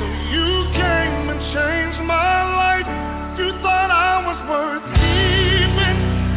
So you came and changed my life. You thought I was worth keeping.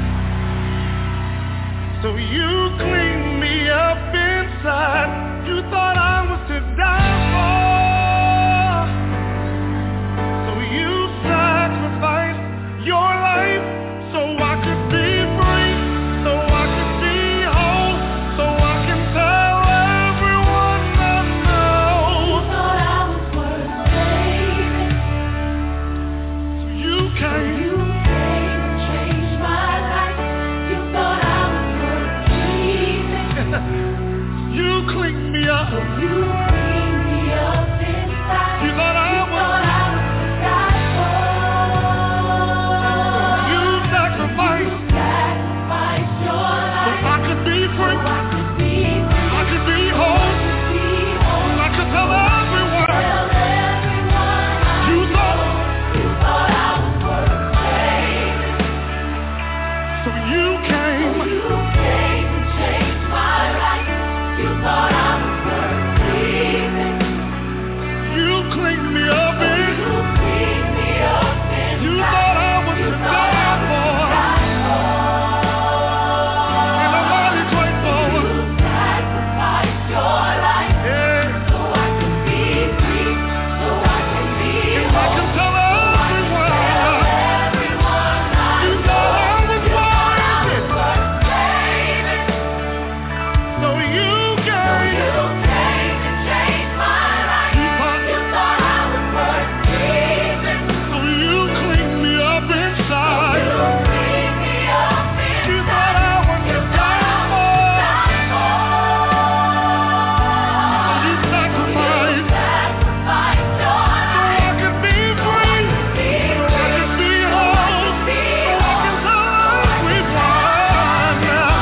So you cleaned me up inside. You thought I was to die for. So you sacrificed your life so I could be free, so I could be whole, so I can tell everyone I know. You thought I was worth saving. So you came and changed my life. You thought I was worth keeping. You cleaned me up. So you cleaned me up inside. You thought I was to die for. You sacrificed your life so I could be free, I could be whole, I could tell everyone. You thought I was worth saving. So you came and changed my life. You thought I was worth keeping. You cleaned me up in. You thought I was to die for. And I'm mighty grateful. You sacrificed your life so I could be free, so I can be whole. I can tell everyone. You thought I was worth saving. So you came and changed my life. You thought I was worth keeping. So you cleaned me up inside. You thought I was to die for. You sacrificed so I could be free, so I could be whole, so I can tell everyone now.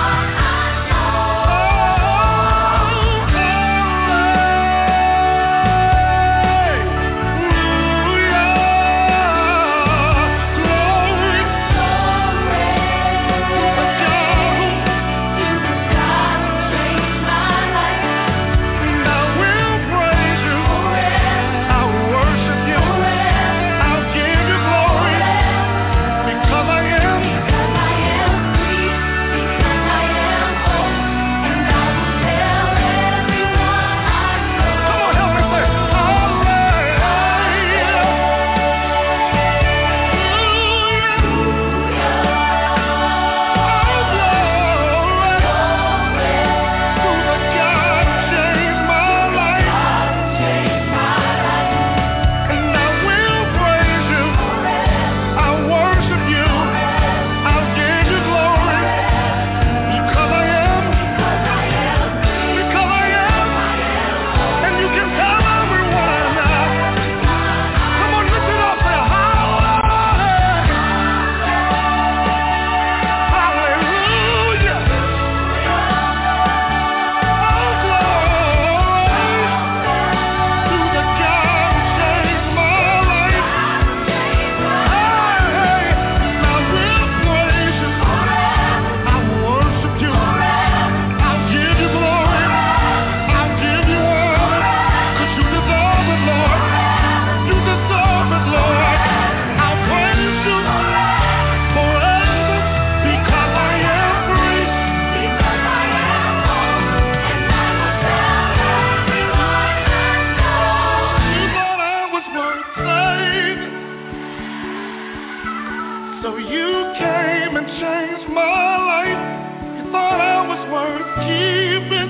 So you came and changed my life. You thought I was worth keeping.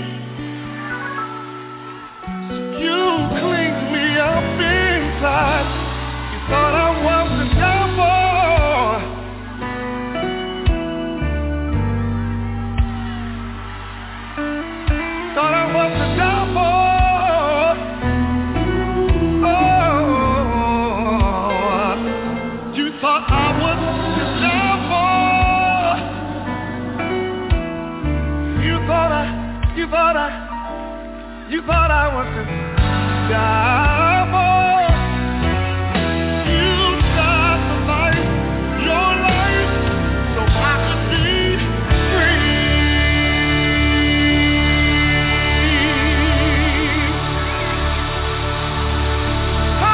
So you cleaned me up inside. You thought I was the devil. Thought I was the devil. Oh, you thought I was the devil. You thought I was the devil. You sacrificed your life so I could be free.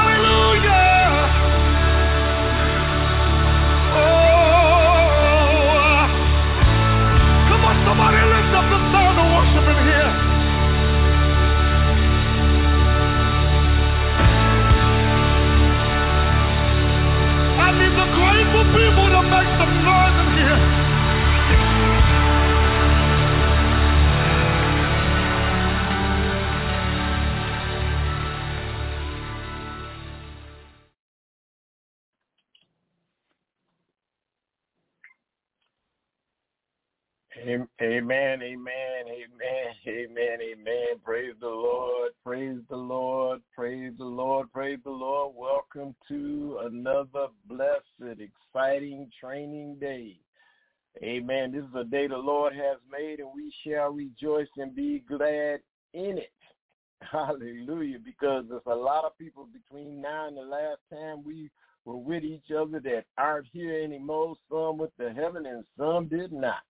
Amen, amen, amen, amen, amen. Praise the Lord, praise the Lord, praise the Lord, praise the Lord. Welcome to another blessed, exciting training day. Amen. This is a day the Lord has made, and we shall rejoice and be glad in it. Hallelujah, because there's a lot of people between now and the last time we were with each other that aren't here anymore. Some went to heaven and some did not.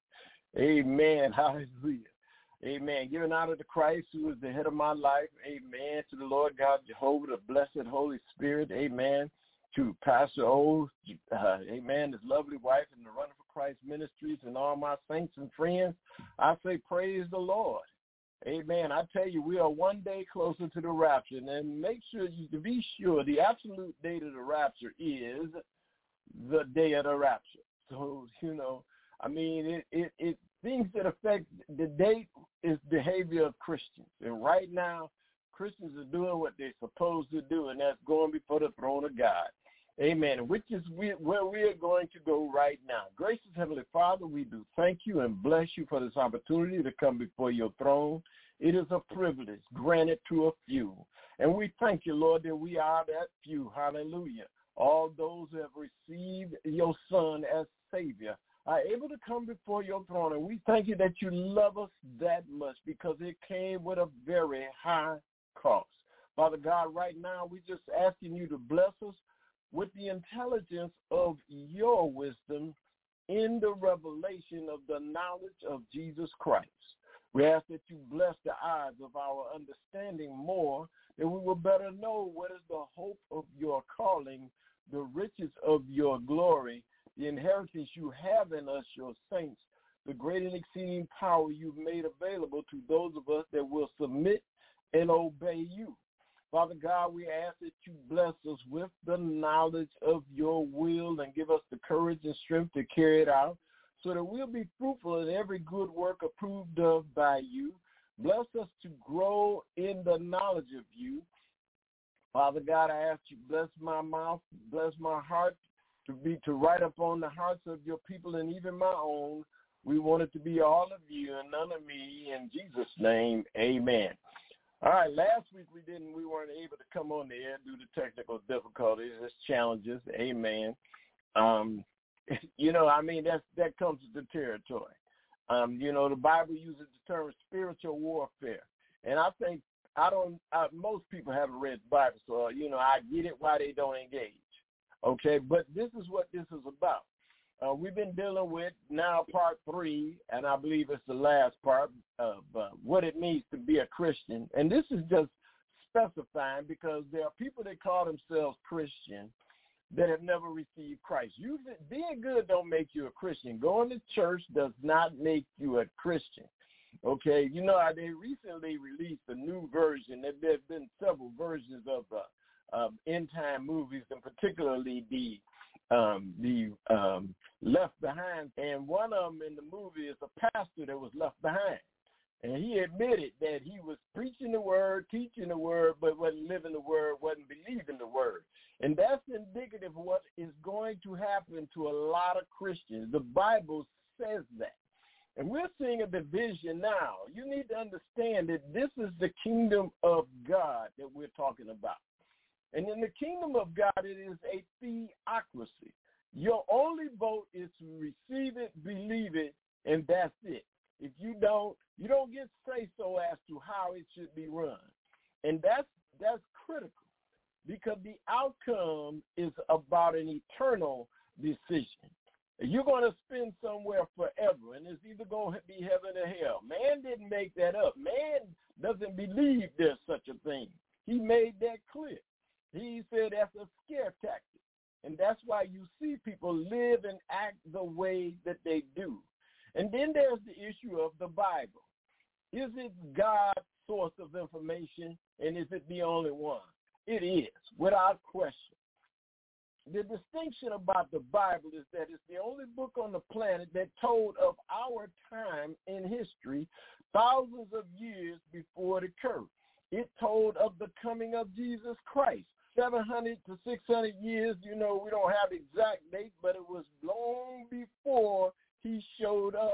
Amen. Hallelujah. Amen. Giving honor to Christ, who is the head of my life. Amen. To the Lord God Jehovah, the blessed Holy Spirit. Amen. To Pastor O. Amen. His lovely wife and the Running for Christ Ministries and all my saints and friends. I say praise the Lord. Amen. I tell you, we are one day closer to the rapture. And make sure to be sure the absolute date of the rapture is the day of the rapture. So, I mean, it things that affect the date is behavior of Christians. And right now, Christians are doing what they're supposed to do, and that's going before the throne of God. Amen. Which is where we are going to go right now. Gracious Heavenly Father, we do thank you and bless you for this opportunity to come before your throne. It is a privilege granted to a few. And we thank you, Lord, that we are that few. Hallelujah. All those who have received your Son as Savior are able to come before your throne. And we thank you that you love us that much because it came with a very high cost. Father God, right now we're just asking you to bless us with the intelligence of your wisdom in the revelation of the knowledge of Jesus Christ. We ask that you bless the eyes of our understanding more, that we will better know what is the hope of your calling, the riches of your glory, the inheritance you have in us, your saints, the great and exceeding power you've made available to those of us that will submit and obey you. Father God, we ask that you bless us with the knowledge of your will and give us the courage and strength to carry it out so that we'll be fruitful in every good work approved of by you. Bless us to grow in the knowledge of you. Father God, I ask you bless my mouth, bless my heart to write upon the hearts of your people and even my own. We want it to be all of you and none of me. In Jesus' name, amen. All right, last week we weren't able to come on the air due to technical difficulties, just challenges. Amen. That comes with the territory. The Bible uses the term spiritual warfare, and I think most people haven't read the Bible, so I get it why they don't engage. Okay, but this is what this is about. We've been dealing with now part 3, and I believe it's the last part of what it means to be a Christian. And this is just specifying because there are people that call themselves Christian that have never received Christ. Being good don't make you a Christian. Going to church does not make you a Christian. Okay, they recently released a new version. There have been several versions of end-time movies, and particularly the Left Behind, and one of them in the movie is a pastor that was left behind, and he admitted that he was preaching the word, teaching the word, but wasn't living the word, wasn't believing the word, and that's indicative of what is going to happen to a lot of Christians. The Bible says that, and we're seeing a division now. You need to understand that this is the kingdom of God that we're talking about. And in the kingdom of God, it is a theocracy. Your only vote is to receive it, believe it, and that's it. If you don't get say-so as to how it should be run. And that's critical because the outcome is about an eternal decision. You're going to spend somewhere forever, and it's either going to be heaven or hell. Man didn't make that up. Man doesn't believe there's such a thing. He made that clear. He said that's a scare tactic, and that's why you see people live and act the way that they do. And then there's the issue of the Bible. Is it God's source of information, and is it the only one? It is, without question. The distinction about the Bible is that it's the only book on the planet that told of our time in history thousands of years before it occurred. It told of the coming of Jesus Christ. 700 to 600 years, we don't have exact date, but it was long before he showed up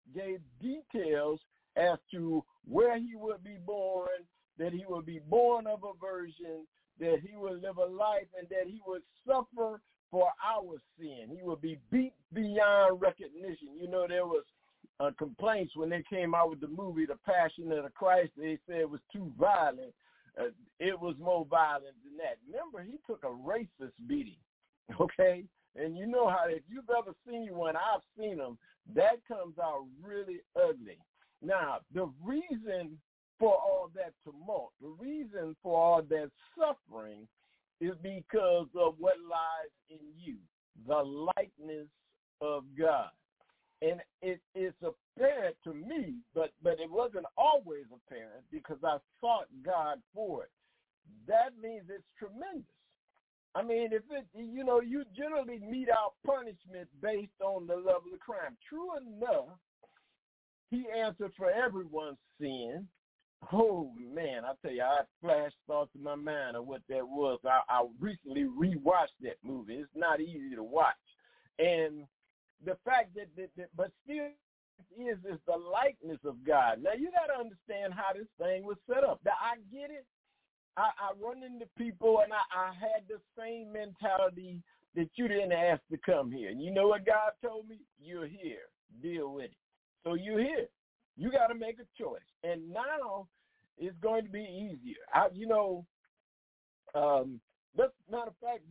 gave details as to where he would be born, that he would be born of a virgin, that he would live a life, and that he would suffer for our sin. He would be beat beyond recognition. You know, there was complaints when they came out with the movie The Passion of the Christ. They said it was too violent. It was more violent than that. Remember, he took a racist beating, okay? And you know how, if you've ever seen one, I've seen them, that comes out really ugly. Now, the reason for all that tumult, the reason for all that suffering is because of what lies in you, the likeness of God. And it's apparent to me, but it wasn't always apparent because I sought God for it. That means it's tremendous. I mean, if it, you know, you generally mete out punishment based on the level of crime. True enough, he answered for everyone's sin. Oh, man, I tell you, I flashed thoughts in my mind of what that was. I recently rewatched that movie. It's not easy to watch. And the fact that but still is the likeness of God. Now, you got to understand how this thing was set up. Now, I get it. I run into people, and I had the same mentality that you didn't ask to come here. And you know what God told me? You're here. Deal with it. So you're here. You got to make a choice. And now it's going to be easier. Matter of fact,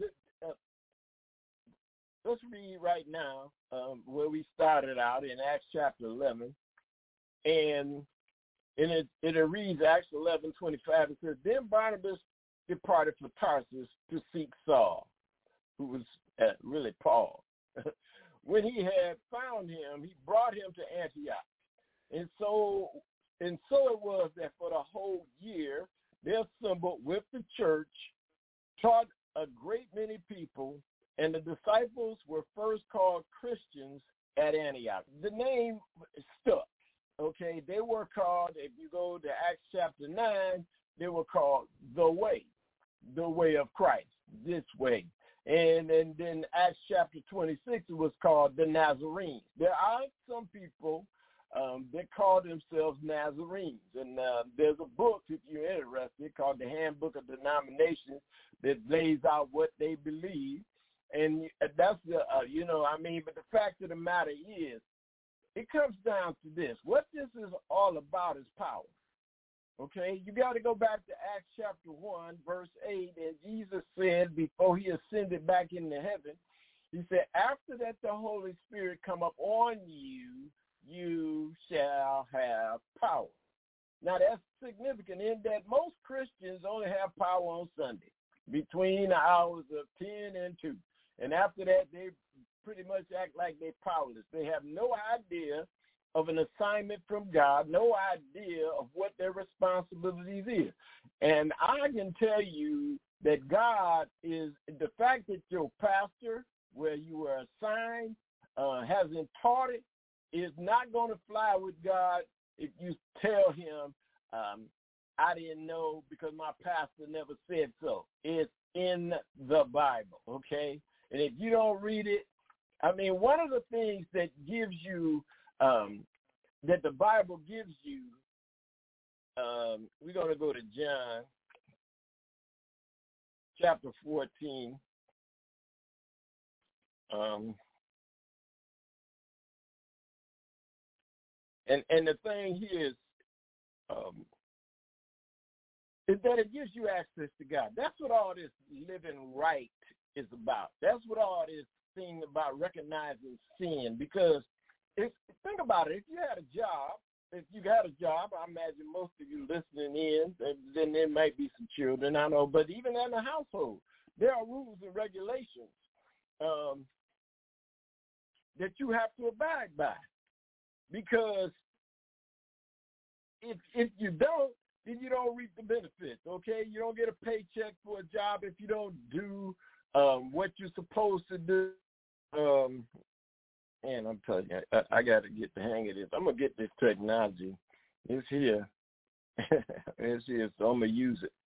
let's read right now where we started out in Acts chapter 11. And it reads, Acts 11:25. It says, then Barnabas departed for Tarsus to seek Saul, who was really Paul. When he had found him, he brought him to Antioch. And so it was that for the whole year they assembled with the church, taught a great many people, and the disciples were first called Christians at Antioch. The name stuck, okay? They were called, if you go to Acts chapter 9, they were called the way of Christ, this way. And then Acts chapter 26, it was called the Nazarenes. There are some people that call themselves Nazarenes. And there's a book, if you're interested, called the Handbook of Denominations that lays out what they believe. And that's but the fact of the matter is, it comes down to this. What this is all about is power. Okay, you got to go back to Acts chapter 1, verse 8, and Jesus said before he ascended back into heaven, he said, after that the Holy Spirit come up on you, you shall have power. Now that's significant in that most Christians only have power on Sunday between the hours of 10 and 2. And after that, they pretty much act like they're powerless. They have no idea of an assignment from God, no idea of what their responsibilities is. And I can tell you that God is, the fact that your pastor, where you were assigned, hasn't taught it, is not going to fly with God if you tell him, I didn't know because my pastor never said so. It's in the Bible, okay? And if you don't read it, I mean, one of the things that gives you, that the Bible gives you, we're going to go to John chapter 14. And the thing here is that it gives you access to God. That's what all this living right is about. That's what all this thing about recognizing sin. Because think about it. If you had a job, I imagine most of you listening in, then there might be some children, I know, but even in the household, there are rules and regulations that you have to abide by. Because if you don't, then you don't reap the benefits, okay? You don't get a paycheck for a job if you don't do what you're supposed to do. And I'm telling you, I got to get the hang of this. I'm going to get this technology. It's here. It's here, so I'm going to use it.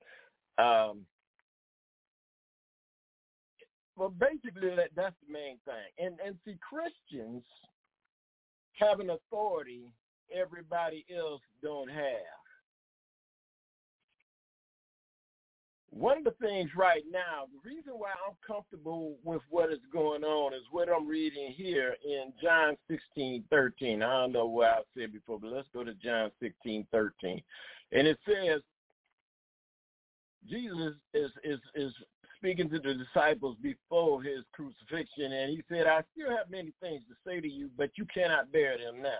Well, basically, that's the main thing. And see, Christians have an authority everybody else don't have. One of the things right now, the reason why I'm comfortable with what is going on is what I'm reading here in John 16:13. I don't know what I said before, but let's go to John 16:13. And it says, Jesus is speaking to the disciples before his crucifixion, and he said, I still have many things to say to you, but you cannot bear them now.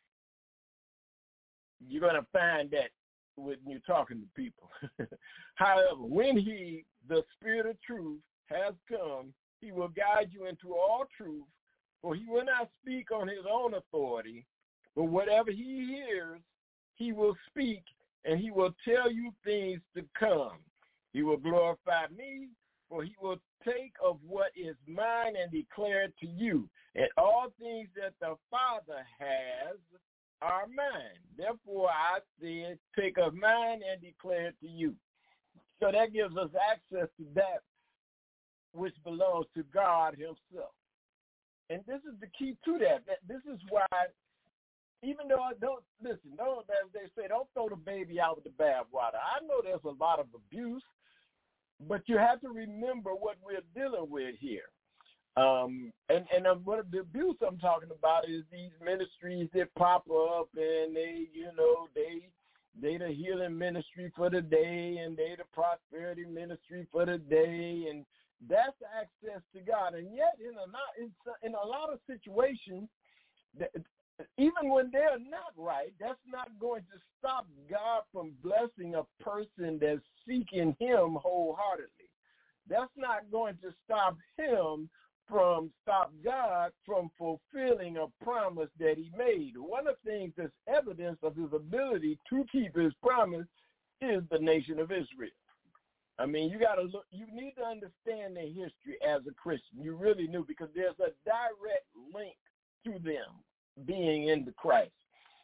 You're going to find that when you're talking to people. However, when the Spirit of truth, has come, he will guide you into all truth, for he will not speak on his own authority, but whatever he hears, he will speak, and he will tell you things to come. He will glorify me, for he will take of what is mine and declare it to you. And all things that the Father has are mine. Therefore, I said, take of mine and declare it to you. So that gives us access to that which belongs to God himself. And this is the key to that. This is why, even though as they say, don't throw the baby out with the bathwater. I know there's a lot of abuse, but you have to remember what we're dealing with here. What the abuse I'm talking about is these ministries that pop up, and they the healing ministry for the day, and they the prosperity ministry for the day, and that's access to God. And yet, in a lot of situations, even when they're not right, that's not going to stop God from blessing a person that's seeking him wholeheartedly. That's not going to stop God from fulfilling a promise that he made. One of the things that's evidence of his ability to keep his promise is the nation of Israel. I mean, you need to understand their history as a Christian. You really do, because there's a direct link to them being in the Christ.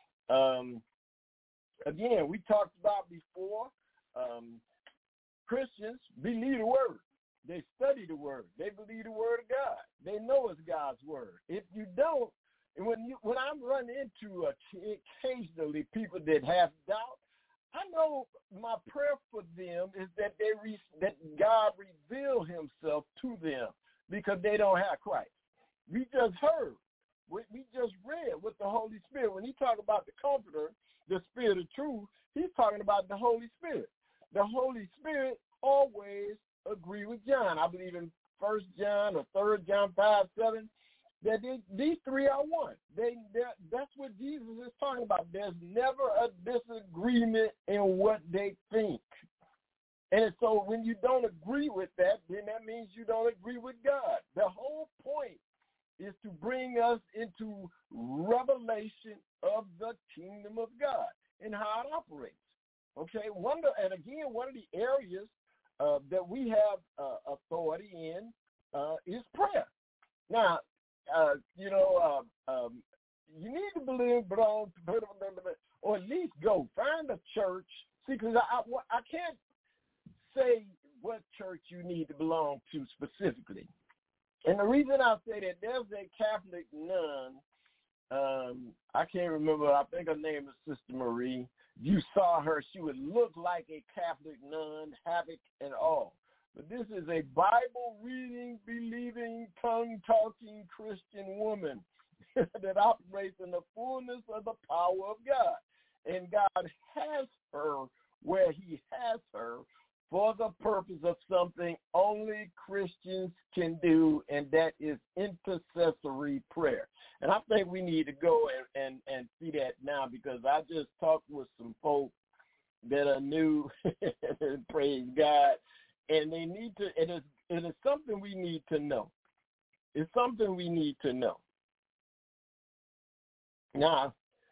Again, we talked about before, Christians believe the word. They study the word. They believe the word of God. They know it's God's word. If you don't, and when I run into occasionally people that have doubt, I know my prayer for them is that that God reveal himself to them, because they don't have Christ. We just heard. We just read with the Holy Spirit. When he talked about the Comforter, the Spirit of truth, he's talking about the Holy Spirit. The Holy Spirit always agree with John. I believe in 1 John or 3 John 5:7, that these three are one. That's what Jesus is talking about. There's never a disagreement in what they think. And so when you don't agree with that, then that means you don't agree with God. The whole point is to bring us into revelation of the kingdom of God and how it operates. Okay, one of the areas that we have authority in is prayer. Now, you need to belong to, or at least go find a church. See, because I can't say what church you need to belong to specifically. And the reason I say that, there's a Catholic nun, I can't remember, I think her name is Sister Marie. You saw her, she would look like a Catholic nun, havoc and all. But this is a Bible-reading, believing, tongue-talking Christian woman that operates in the fullness of the power of God. And God has her where he has her for the purpose of something only Christians can do, and that is intercessory prayer. And I think we need to go and see that now, because I just talked with some folks that are new, praise God, and they need to, it is something we need to know. It's something we need to know. Now,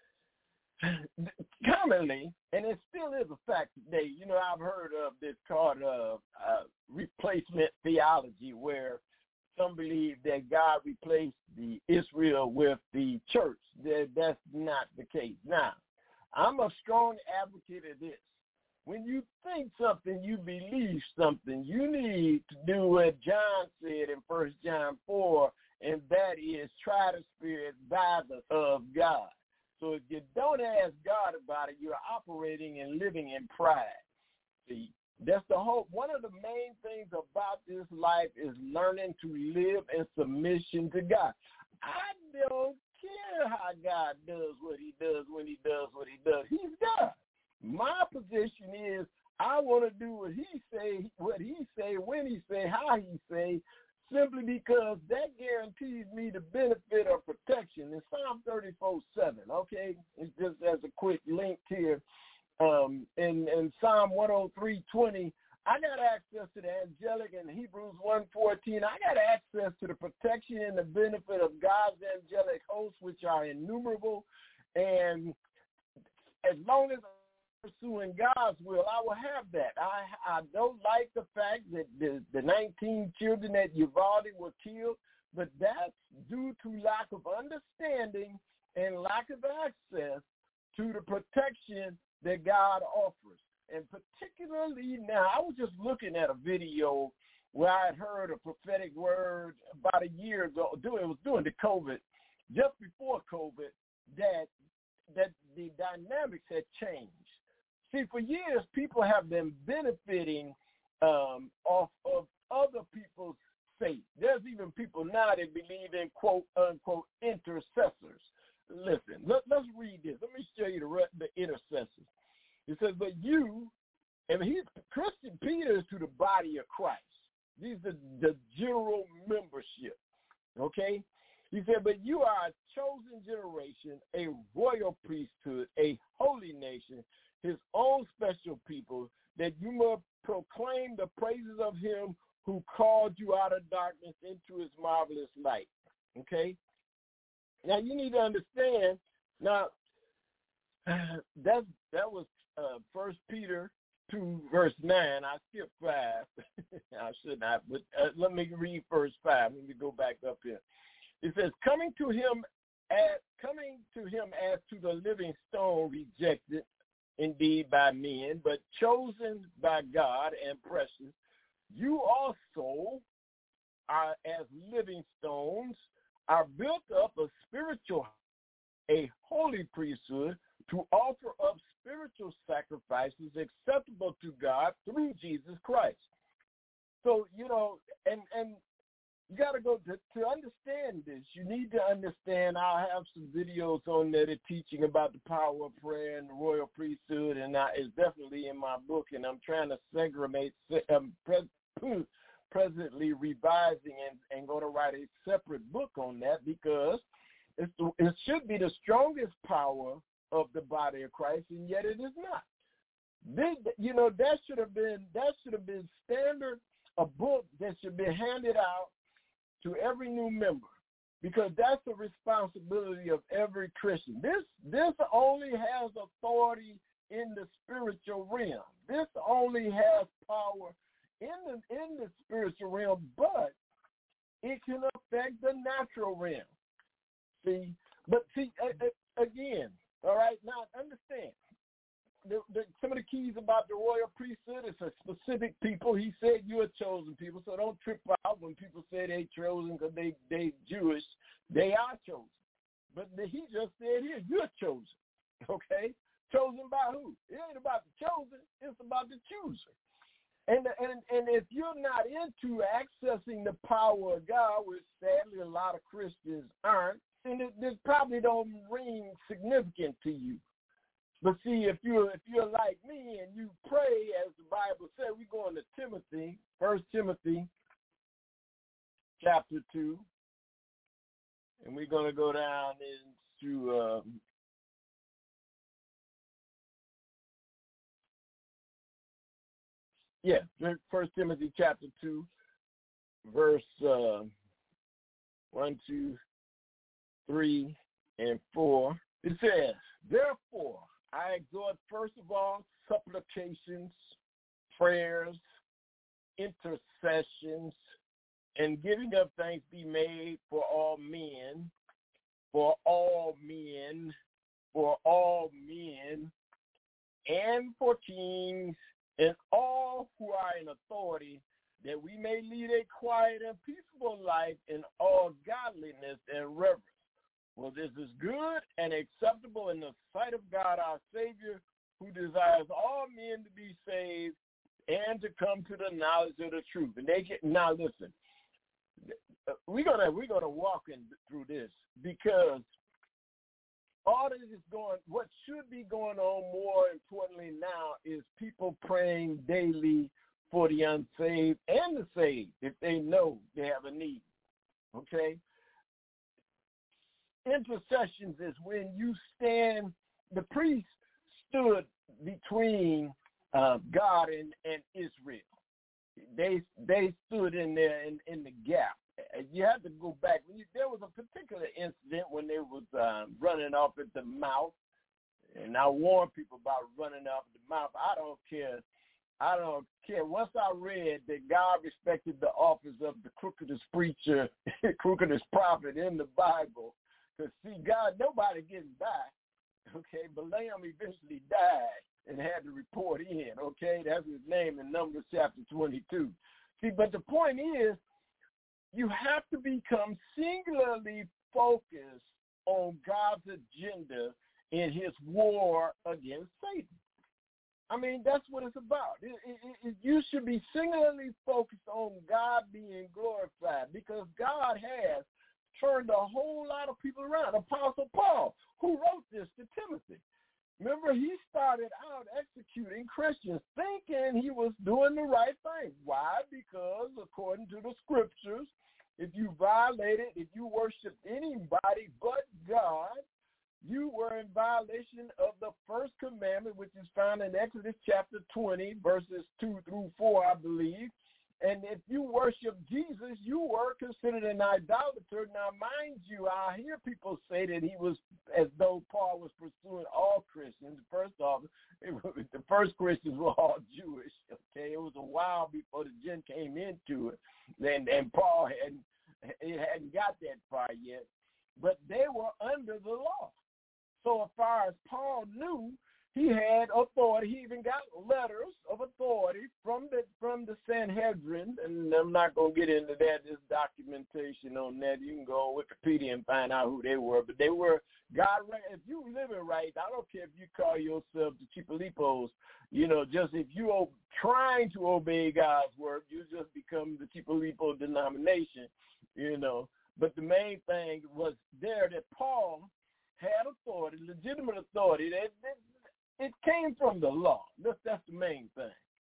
commonly, and it still is a fact today, I've heard of this called replacement theology, where some believe that God replaced the Israel with the church. That's not the case. Now, I'm a strong advocate of this. When you think something, you believe something, you need to do what John said in 1 John 4 and that is try the Spirit by the of God. So if you don't ask God about it, you're operating and living in pride. See, that's the whole. One of the main things about this life is learning to live in submission to God. I don't care how God does what he does when he does what he does. He's God. My position is I want to do what he say, when he say, how he say, simply because that guarantees me the benefit of protection. In Psalm 34:7, okay, it's just as a quick link here. In Psalm 103:20, I got access to the angelic. In Hebrews 1:14, I got access to the protection and the benefit of God's angelic hosts, which are innumerable. And as long as I'm pursuing God's will, I will have that. I don't like the fact that the 19 children at Uvalde were killed, but that's due to lack of understanding and lack of access to the protection that God offers. And particularly now, I was just looking at a video where I had heard a prophetic word about a year ago. It was during the COVID, just before COVID, that the dynamics had changed. See, for years, people have been benefiting off of other people's faith. There's even people now that believe in quote unquote intercessors. Listen, let's read this. Let me show you the intercessors. It says, but you, and Christian Peter is to the body of Christ. These are the general membership, okay? He said, but you are a chosen generation, a royal priesthood, a holy nation, his own special people, that you must proclaim the praises of him who called you out of darkness into his marvelous light, okay? Now, you need to understand, now, that was 1 Peter 2, verse 9. I skipped 5. I should not, but let me read verse 5. Let me go back up here. It says, coming to him as to the living stone, rejected indeed by men, but chosen by God and precious, you also are as living stones, are built up a holy priesthood, to offer up spiritual sacrifices acceptable to God through Jesus Christ. So, and you got to go to understand this. You need to understand. I'll have some videos on there that teaching about the power of prayer and the royal priesthood, and it's definitely in my book, and I'm trying to segregate, presently revising and going to write a separate book on that because it should be the strongest power of the body of Christ, and yet it is not. That should have been standard, a book that should be handed out to every new member, because that's the responsibility of every Christian. This only has authority in the spiritual realm. This only has power in the spiritual realm, but it can affect the natural realm. See, again, all right, now understand, some of the keys about the royal priesthood is a specific people. He said you're chosen people, so don't trip out when people say they chosen because they Jewish. They are chosen. But he just said here, you're chosen, okay? Chosen by who? It ain't about the chosen. It's about the chooser. And if you're not into accessing the power of God, which sadly a lot of Christians aren't, then it probably don't ring significant to you. But see, if you're like me and you pray, as the Bible said, we're going to Timothy, 1 Timothy chapter 2, and we're going to go down into 1 Timothy chapter 2, verse 1, 2, 3, and 4. It says, therefore, I exhort first of all supplications, prayers, intercessions, and giving of thanks be made for all men, and for kings, and all who are in authority, that we may lead a quiet and peaceable life in all godliness and reverence. Well, this is good and acceptable in the sight of God our Savior, who desires all men to be saved and to come to the knowledge of the truth. And now listen, we're gonna walk through this, because all this is what should be going on more importantly now is people praying daily for the unsaved and the saved if they know they have a need. Okay? Intercessions is when you stand, the priest stood between God and Israel. They stood in there in the gap. You have to go back. There was a particular incident when they was running off at the mouth, and I warn people about running off at the mouth. I don't care. Once I read that God respected the office of the crookedest preacher, crookedest prophet in the Bible, because see, God, nobody getting by. Okay, Balaam eventually died and had to report in. Okay, that's his name in Numbers chapter 22. See, but the point is, you have to become singularly focused on God's agenda in his war against Satan. I mean, that's what it's about. You should be singularly focused on God being glorified, because God has turned a whole lot of people around. Apostle Paul, who wrote this to Timothy, remember, he started out executing Christians thinking he was doing the right thing. Why? Because according to the scriptures, if you violated, if you worshiped anybody but God, you were in violation of the first commandment, which is found in Exodus chapter 20, verses 2 through 4, I believe. And if you worship Jesus, you were considered an idolater. Now, mind you, I hear people say that he was, as though Paul was pursuing all Christians. First off, the first Christians were all Jewish, okay? It was a while before the Gen came into it, and Paul hadn't got that far yet. But they were under the law. So as far as Paul knew, he had authority. He even got letters of authority from the Sanhedrin, and I'm not going to get into that. There's documentation on that. You can go on Wikipedia and find out who they were. But they were God. If you live it right, I don't care if you call yourself the Chipolipos. Just if you trying to obey God's word, you just become the Chipolipo denomination. But the main thing was there that Paul had authority, legitimate authority. It came from the law. That's the main thing.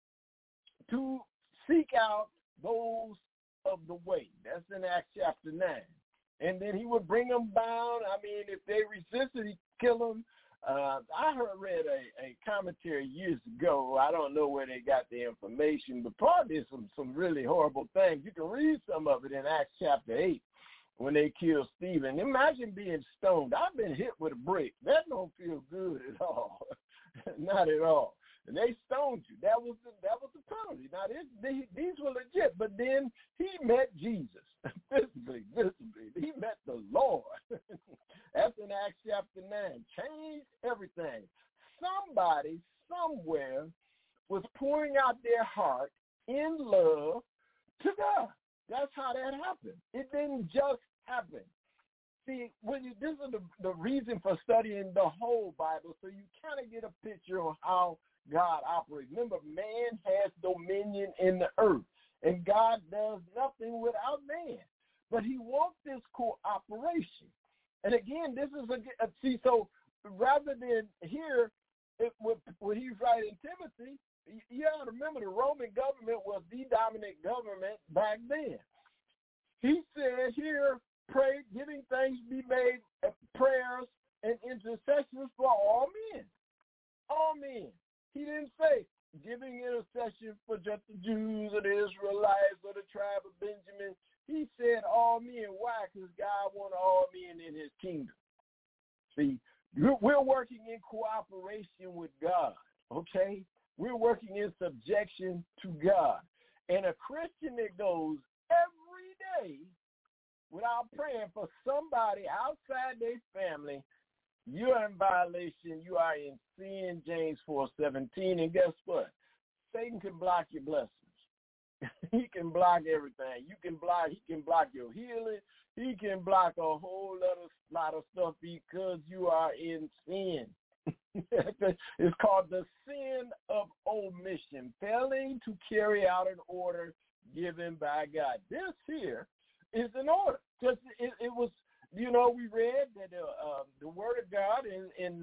To seek out those of the way. That's in Acts chapter 9. And then he would bring them bound. I mean, if they resisted, he'd kill them. I read a commentary years ago. I don't know where they got the information, but Paul did some really horrible things. You can read some of it in Acts chapter 8. When they killed Stephen. Imagine being stoned. I've been hit with a brick. That don't feel good at all. Not at all. And they stoned you. That was the penalty. Now these were legit. But then he met Jesus visibly. He met the Lord. That's in Acts chapter 9. Changed everything. Somebody somewhere was pouring out their heart in love to God. That's how that happened. It didn't just happen. See, this is the reason for studying the whole Bible, so you kind of get a picture of how God operates. Remember, man has dominion in the earth, and God does nothing without man. But he wants this cooperation. And again, this is so rather than here, when he's writing Timothy, you got to remember the Roman government was the dominant government back then. He said here, pray, giving thanks be made, prayers and intercessions for all men. All men. He didn't say giving intercession for just the Jews or the Israelites or the tribe of Benjamin. He said all men. Why? Because God wanted all men in his kingdom. See, we're working in cooperation with God, okay? We're working in subjection to God. And a Christian that goes every day without praying for somebody outside their family, you're in violation. You are in sin, James 4:17. And guess what? Satan can block your blessings. He can block everything. He can block your healing. He can block a whole lot of stuff because you are in sin. It's called the sin of omission, failing to carry out an order given by God. This here is an order. Just it was, we read that the Word of God in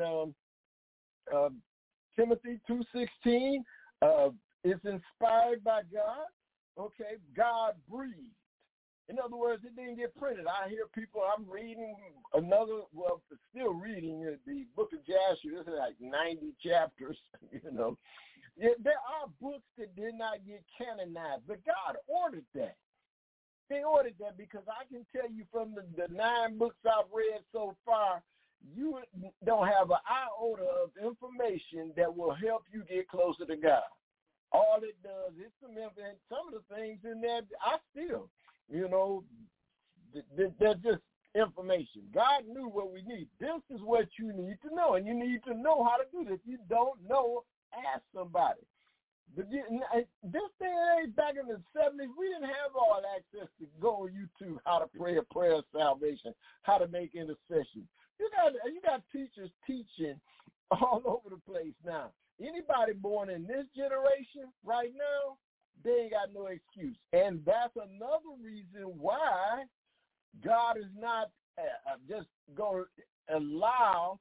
Timothy 2:16 is inspired by God. Okay, God breathed. In other words, it didn't get printed. I hear people, I'm reading still reading the book of Joshua. This is like 90 chapters, Yeah, there are books that did not get canonized, but God ordered that. They ordered that because I can tell you from the 9 books I've read so far, you don't have an iota of information that will help you get closer to God. All it does is some of the things in there, I still, they're just information. God knew what we need. This is what you need to know, and you need to know how to do this. If you don't know, ask somebody. But this day and age, back in the 70s, we didn't have all access to go on YouTube, how to pray a prayer of salvation, how to make intercession. You got teachers teaching all over the place now. Anybody born in this generation right now, they ain't got no excuse. And that's another reason why God is not just going to allow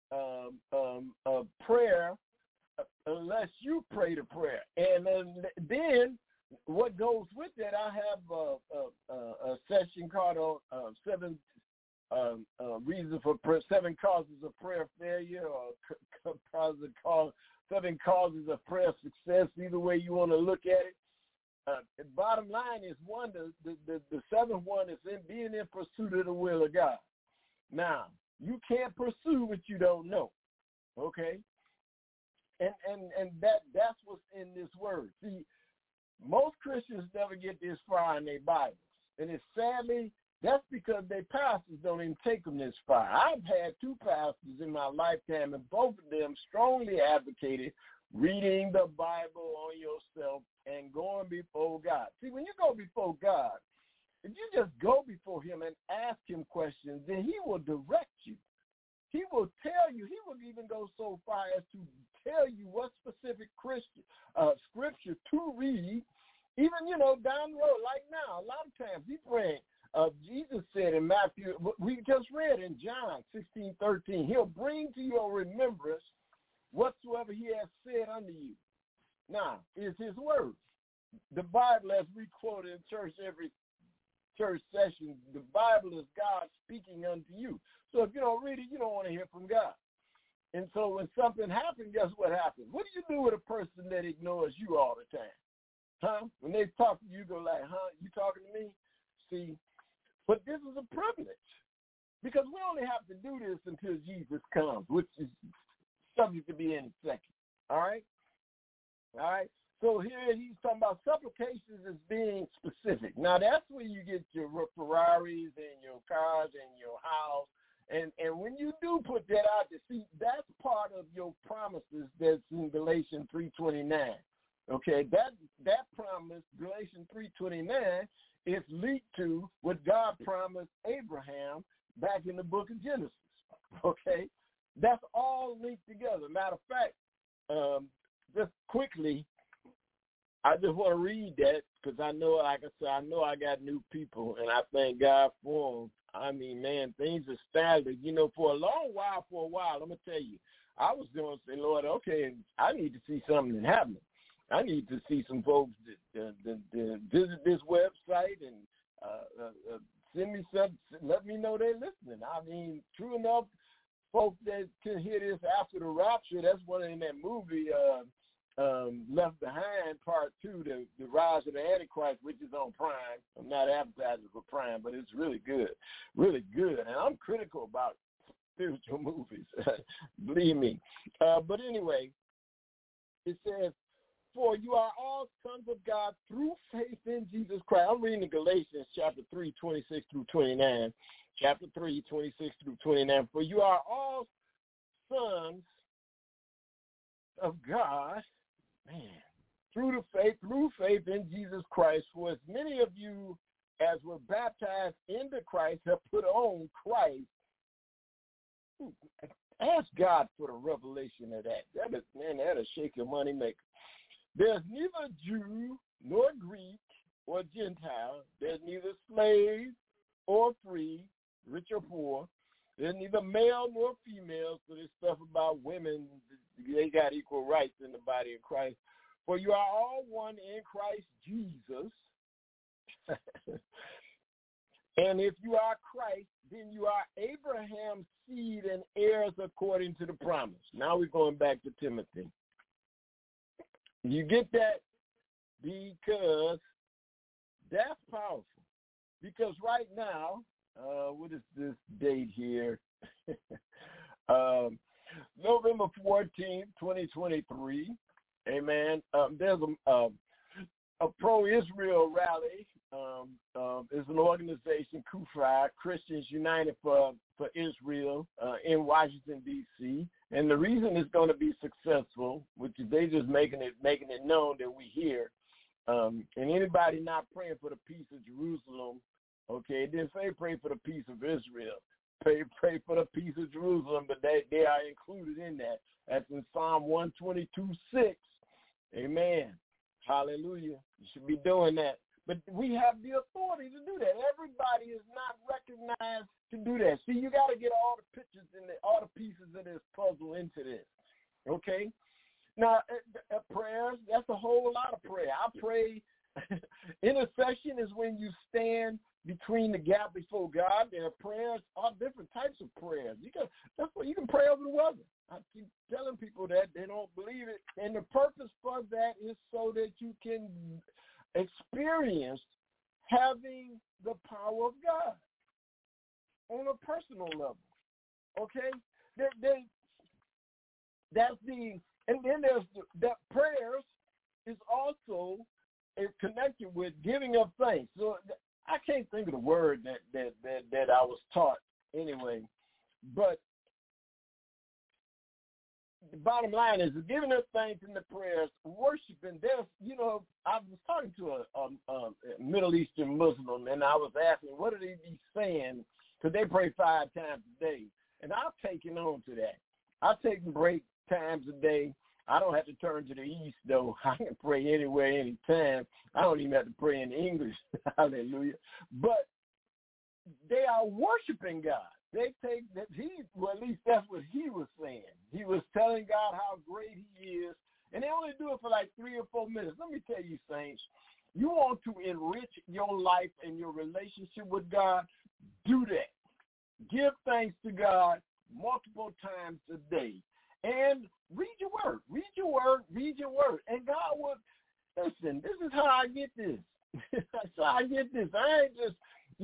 a prayer unless you pray the prayer. And then what goes with that, I have a session called 7 reasons for 7 causes of prayer failure, or 7 causes of prayer success, either way you want to look at it. The bottom line is the 7th one is in being in pursuit of the will of God. Now, you can't pursue what you don't know, okay? And that's what's in this word. See, most Christians never get this far in their Bibles, and it's sadly that's because their pastors don't even take them this far. I've had 2 pastors in my lifetime, and both of them strongly advocated reading the Bible on yourself and going before God. See, when you go before God, if you just go before him and ask him questions, then he will direct you. He will tell you. He will even go so far as to tell you what specific scripture to read, even, down the road. Like now, a lot of times we pray. Jesus said in Matthew, we just read in John 16:13, he'll bring to your remembrance whatsoever he has said unto you. Now, is his word. The Bible, as we quote in church every church session, the Bible is God speaking unto you. So if you don't read it, you don't want to hear from God. And so when something happens, guess what happens? What do you do with a person that ignores you all the time? Huh? When they talk to you, you go like, you talking to me? See, but this is a privilege because we only have to do this until Jesus comes, which is subject to be any second. All right? All right? So here he's talking about supplications as being specific. Now, that's where you get your Ferraris and your cars and your house. And when you do put that out there, see, that's part of your promises that's in Galatians 3:29. Okay, that promise, Galatians 3:29, is linked to what God promised Abraham back in the book of Genesis. Okay, that's all linked together. Matter of fact, just quickly, I just want to read that because I know, like I said, I know I got new people, and I thank God for them. I mean, man, things are staggering. For a while, I'm going to tell you, I was going to say, Lord, okay, I need to see something happening. I need to see some folks that visit this website and send me something, let me know they're listening. I mean, true enough, folks that can hear this after the rapture, that's one in that movie, Left Behind Part 2, the Rise of the Antichrist, which is on Prime. I'm not advertising for Prime, but it's really good, and I'm critical about spiritual movies, believe me. But anyway, it says, for you are all sons of God through faith in Jesus Christ. I'm reading Galatians chapter 3, 26 through 29. Chapter 3, 26 through 29. For you are all sons of God. Man, through faith in Jesus Christ. For as many of you as were baptized into Christ have put on Christ. Ask God for the revelation of that. That'll shake your money maker. There's neither Jew nor Greek or Gentile. There's neither slave or free, rich or poor. There's neither male nor female. So this stuff about women, they got equal rights in the body of Christ. For you are all one in Christ Jesus. And if you are Christ, then you are Abraham's seed and heirs according to the promise. Now we're going back to Timothy. You get that? Because that's powerful. Because right now, what is this date here? November 14th, 2023. Amen. There's a pro-Israel rally. It's an organization, KUFI, Christians United for Israel, in Washington, D.C. And the reason it's going to be successful, which is they just making it known that we here. And anybody not praying for the peace of Jerusalem, okay, then say pray for the peace of Israel. Pray for the peace of Jerusalem, but they are included in that. That's in Psalm 122:6. Amen. Hallelujah. You should be doing that. But we have the authority to do that. Everybody is not recognized to do that. See, you got to get all the pictures and all the pieces of this puzzle into this. Okay? Now, prayers, that's a whole lot of prayer. I pray. Intercession is when you stand between the gap before God. There are prayers, all different types of prayers. That's what you can pray over the weather. I keep telling people that. They don't believe it. And the purpose for that is so that you can experience having the power of God on a personal level. Okay? And then there's that prayers is also connected with giving up thanks. So I can't think of the word that I was taught anyway, but the bottom line is giving up thanks in the prayers, worshiping. I was talking to a Middle Eastern Muslim, and I was asking, what do they be saying? Because they pray 5 times a day, and I've taken on to that. I take break times a day. I don't have to turn to the east, though. I can pray anywhere, anytime. I don't even have to pray in English. Hallelujah. But they are worshiping God. They take that at least that's what he was saying. He was telling God how great he is. And they only do it for like 3 or 4 minutes. Let me tell you, saints, you want to enrich your life and your relationship with God, do that. Give thanks to God multiple times a day. And read your word. And God will, listen, this is how I get this. That's how I get this. I ain't just,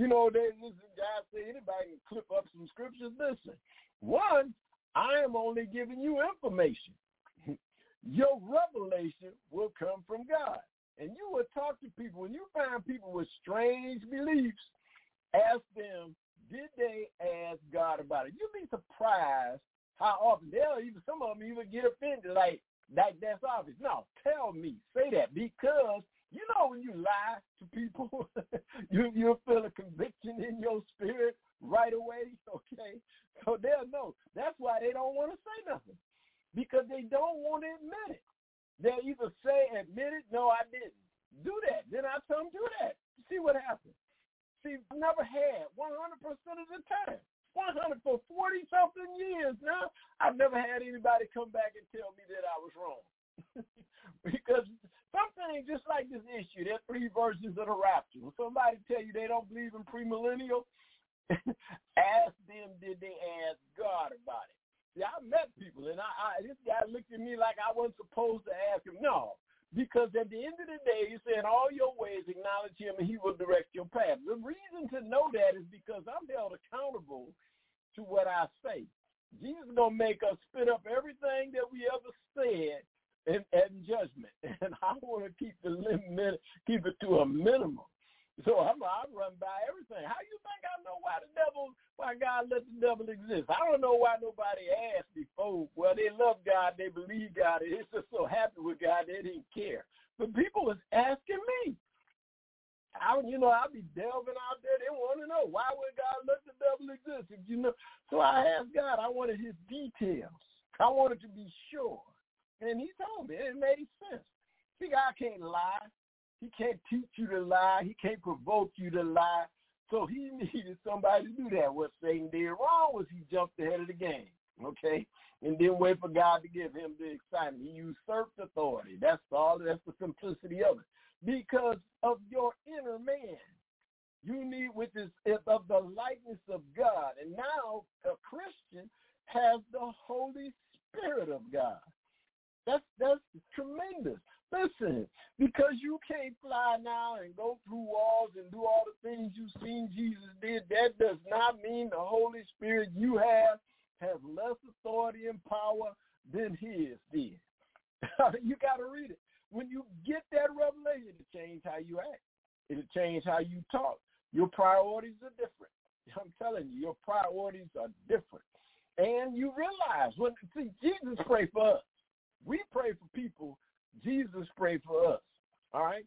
God say anybody can clip up some scriptures. Listen, one, I am only giving you information. Your revelation will come from God. And you will talk to people. When you find people with strange beliefs, ask them, did they ask God about it? You'll be surprised how often some of them even get offended, like that's obvious. No, tell me, say that, because when you lie to people, you'll feel a conviction in your spirit right away, okay? So they'll know. That's why they don't want to say nothing, because they don't want to admit it. They'll either admit it, no, I didn't. Do that. Then I tell them, do that. See what happens. See, never had 100% of the time. 100 for 40-something years now, I've never had anybody come back and tell me that I was wrong. Because some things, just like this issue, there are 3 versions of the rapture. When somebody tell you they don't believe in premillennial, ask them, did they ask God about it? See, I met people, and this guy looked at me like I wasn't supposed to ask him. No, because at the end of the day, he said, all your ways acknowledge him, and he will direct your path. The reason to know that is because I'm held accountable to what I say. Jesus is going to make us spit up everything that we ever said in judgment, and I want to keep it to a minimum. So I run by everything. How you think I know why God let the devil exist? I don't know why nobody asked before. Well, they love God, they believe God, and it's just so happy with God they didn't care. But people was asking me. I'll be delving out there. They want to know, why would God let the devil exist? So I asked God, I wanted his details. I wanted to be sure. And he told me, it made sense. See, God can't lie. He can't teach you to lie. He can't provoke you to lie. So he needed somebody to do that. What Satan did wrong was he jumped ahead of the game, okay, and didn't wait for God to give him the excitement. He usurped authority. That's all. That's the simplicity of it. Because of your inner man, you need, which is of the likeness of God. And now a Christian has the Holy Spirit of God. That's tremendous. Listen, because you can't fly now and go through walls and do all the things you've seen Jesus did, that does not mean the Holy Spirit you have has less authority and power than his did. You got to read it. When you get that revelation, it'll change how you act. It'll change how you talk. Your priorities are different. I'm telling you, your priorities are different. And you realize, Jesus prayed for us. We pray for people. Jesus prayed for us. All right?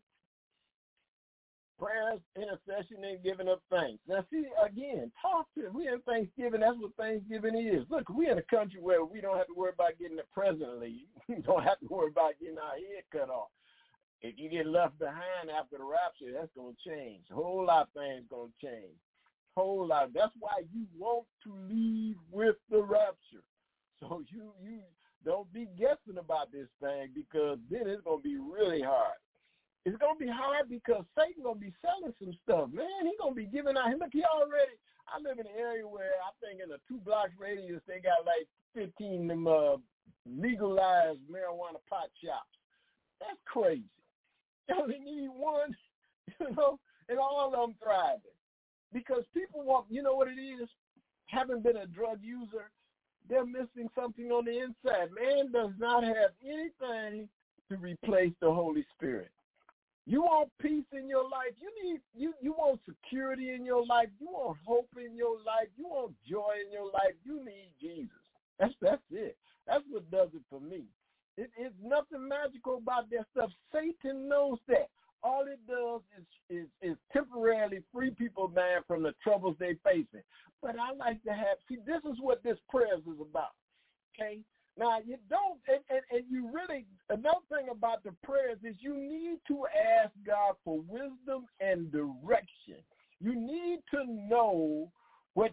Prayers, intercession, and giving up thanks. Now, see, again, talk to him. We in Thanksgiving. That's what Thanksgiving is. Look, we're in a country where we don't have to worry about getting the president leave. We don't have to worry about getting our head cut off. If you get left behind after the rapture, that's going to change. A whole lot of things going to change. Whole lot. That's why you want to leave with the rapture. So you don't be guessing about this thing, because then it's going to be really hard. It's going to be hard because Satan going to be selling some stuff. Man, he's going to be giving out. Look, I live in an area where I think in a 2-block radius, they got like 15 them legalized marijuana pot shops. That's crazy. They only need one, and all of them thriving. Because people want, you know what it is? Having been a drug user, they're missing something on the inside. Man does not have anything to replace the Holy Spirit. You want peace in your life. You want security in your life. You want hope in your life. You want joy in your life. You need Jesus. That's it. That's what does it for me. It's nothing magical about that stuff. Satan knows that. All it does is temporarily free people down from the troubles they're facing. But I like to this is what this prayer is about, okay? Now, you don't, and you really, another thing about the prayers is you need to ask God for wisdom and direction. You need to know what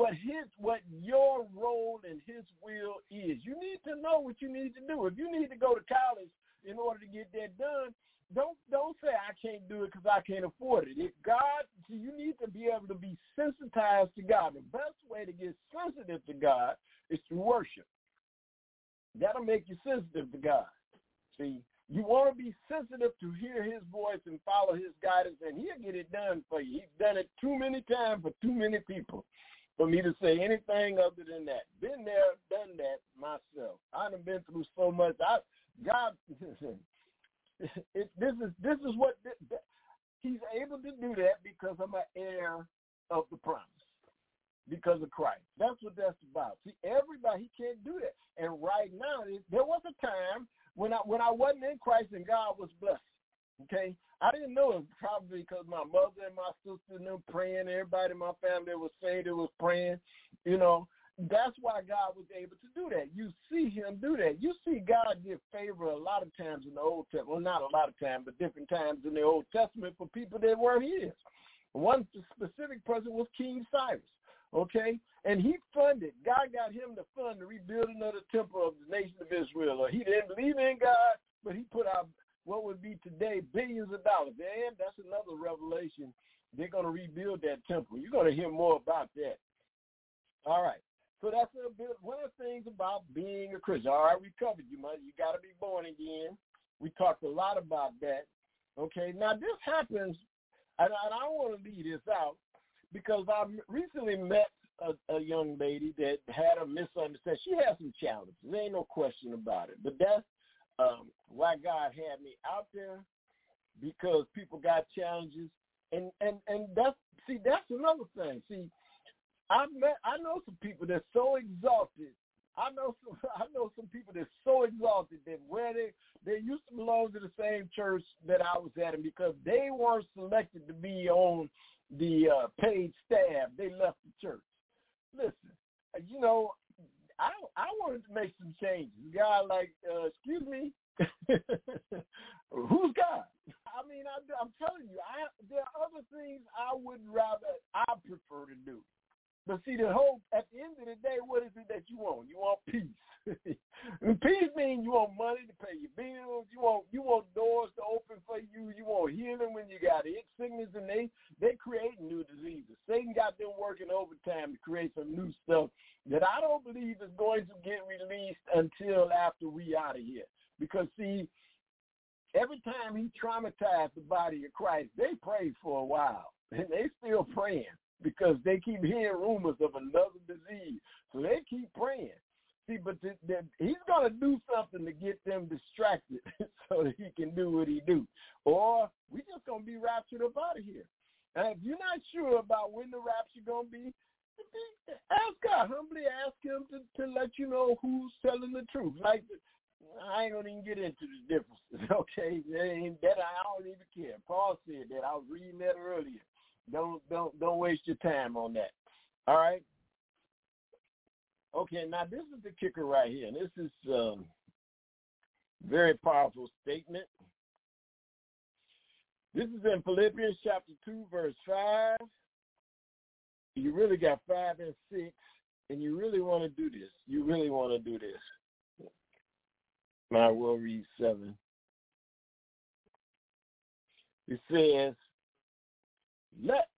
your role and his will is. You need to know what you need to do. If you need to go to college in order to get that done, don't say I can't do it because I can't afford it. You need to be able to be sensitized to God. The best way to get sensitive to God is to worship. That'll make you sensitive to God. See, you want to be sensitive to hear his voice and follow his guidance, and he'll get it done for you. He's done it too many times for too many people for me to say anything other than that. Been there, done that myself. I done been through so much. This is what he's able to do that because I'm an heir of the promise. Because of Christ. That's what that's about. See, everybody, he can't do that. And right now, there was a time when I wasn't in Christ and God was blessed. Okay? I didn't know it probably because my mother and my sister and them praying. Everybody in my family was saying they was praying. That's why God was able to do that. You see him do that. You see God give favor a lot of times in the Old Testament. Well, not a lot of times, but different times in the Old Testament for people that weren't his. One specific person was King Cyrus. Okay? And he funded. God got him to fund the rebuilding of the temple of the nation of Israel. He didn't believe in God, but he put out what would be today billions of dollars. And that's another revelation. They're going to rebuild that temple. You're going to hear more about that. All right. So that's one of the things about being a Christian. All right, we covered you, man. You got to be born again. We talked a lot about that. Okay? Now, this happens, and I want to leave this out, because I recently met a young lady that had a misunderstanding. She had some challenges. There ain't no question about it. But that's why God had me out there, because people got challenges. And that's another thing. See, I know some people that's so exalted I know some people that's so exalted that where they used to belong to the same church that I was at, and because they weren't selected to be on the paid staff, they left the church. Listen, you know, I wanted to make some changes. God, like, excuse me, who's God? I mean, I'm telling you, there are other things I prefer to do. But see, at the end of the day, what is it that you want? You want peace. And peace means you want money to pay your bills. You want doors to open for you. You want healing when you got it. Sickness, and they create new diseases. Satan got them working overtime to create some new stuff that I don't believe is going to get released until after we out of here. Because, see, every time he traumatized the body of Christ, they prayed for a while, and they still praying because they keep hearing rumors of another disease. So they keep praying. See, but he's going to do something to get them distracted so that he can do what he do. Or we just going to be raptured up out of here. And if you're not sure about when the rapture going to be, ask God. Humbly ask him to let you know who's telling the truth. Like, I ain't gonna even get into the differences, okay? That I don't even care. Paul said that. I was reading that earlier. Don't waste your time on that. All right? Okay, now this is the kicker right here. And this is a very powerful statement. This is in Philippians chapter 2, verse 5. You really got 5 and 6, and you really want to do this. You really want to do this. I will read 7. It says, let